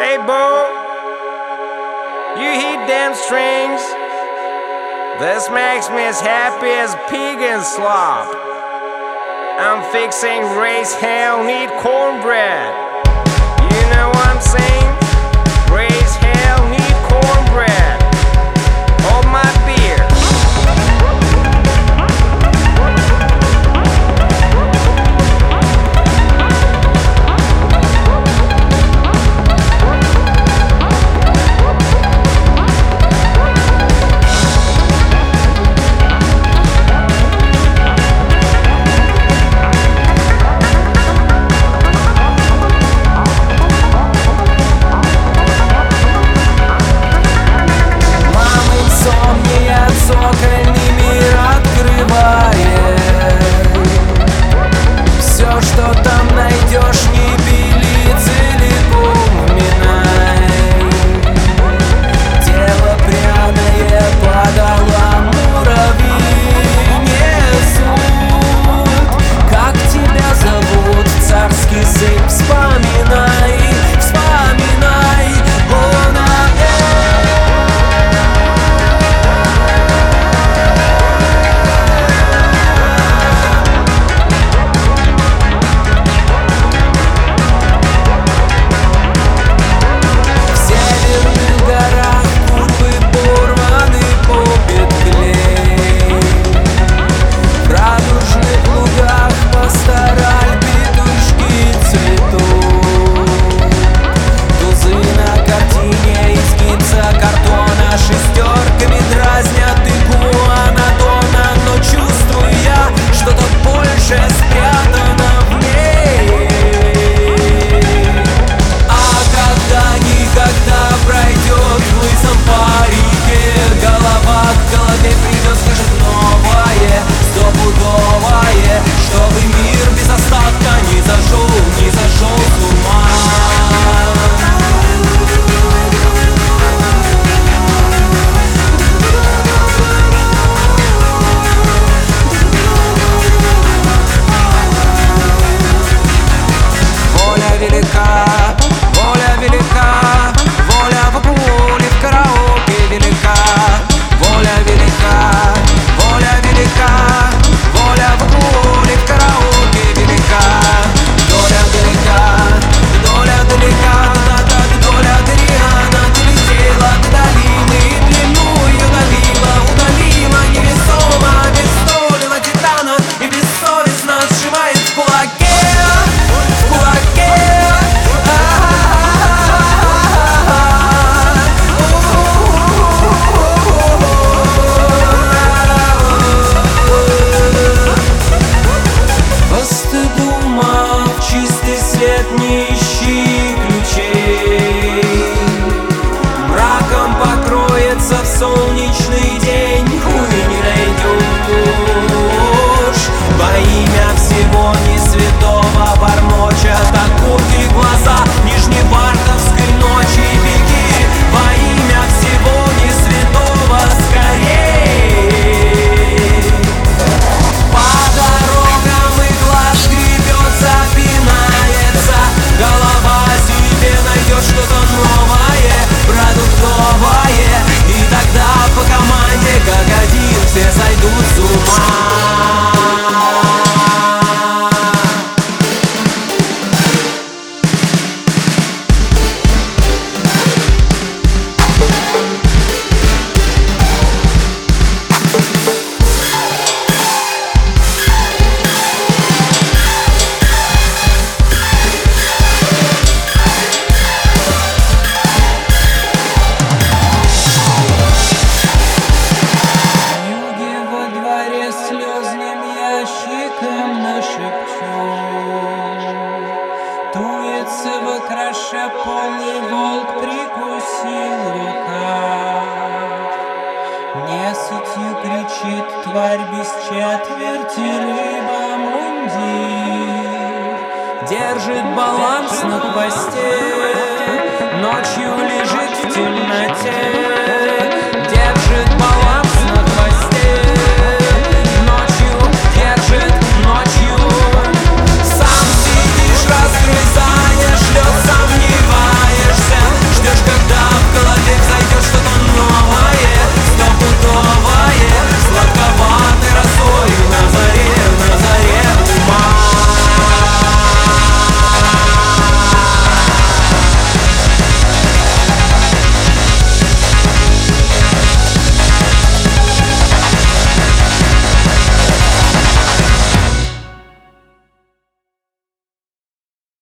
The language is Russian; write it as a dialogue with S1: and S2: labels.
S1: Hey boo, you hear them strings? This makes me as happy as pig in slop. I'm fixing raised hell, need cornbread. You know what I'm saying? Raised hell, need cornbread. Hold my beer.
S2: Цокольный мир открывает. Все, что там найдешь, не пили, целиком уминай. Тело пряное подало муравьи несут. Как тебя зовут, царский сын, вспоминай, вспоминай. Шестерками дразнят игуана Дона, но чувствую я, что-то большее спрятано в ней. А когда пройдет в лысом парике, голова к голове придет, скажет новое, стопудовое, чтобы мир без остатка не зашел с ума. Воля велика, воля в поле, в караоке велика. Воля велика, воля велика, воля в поле, в караоке велика. Доля далека, доля далека, доля Дариана, долетела до долины, и длину ее удалила невесомо, обестолила титана и бессовестно сжимает в кулаке, в кулаке. Чистый свет, не ищи ключей. Мраком покроется в солнечный день, хуй не найдешь. Во имя всего не святого бормочат окурки глаза нижневартовской ночи. Беги во имя всего не святого скорей. По дорогам игла скребется, пинается, голова себе найдет что-то новое, продуктовое. И тогда по команде как один все сойдут с ума. Туется в краше полный волк, прикусил рукав. Несытью кричит тварь без четверти, рыба мундир. Держит баланс на хвосте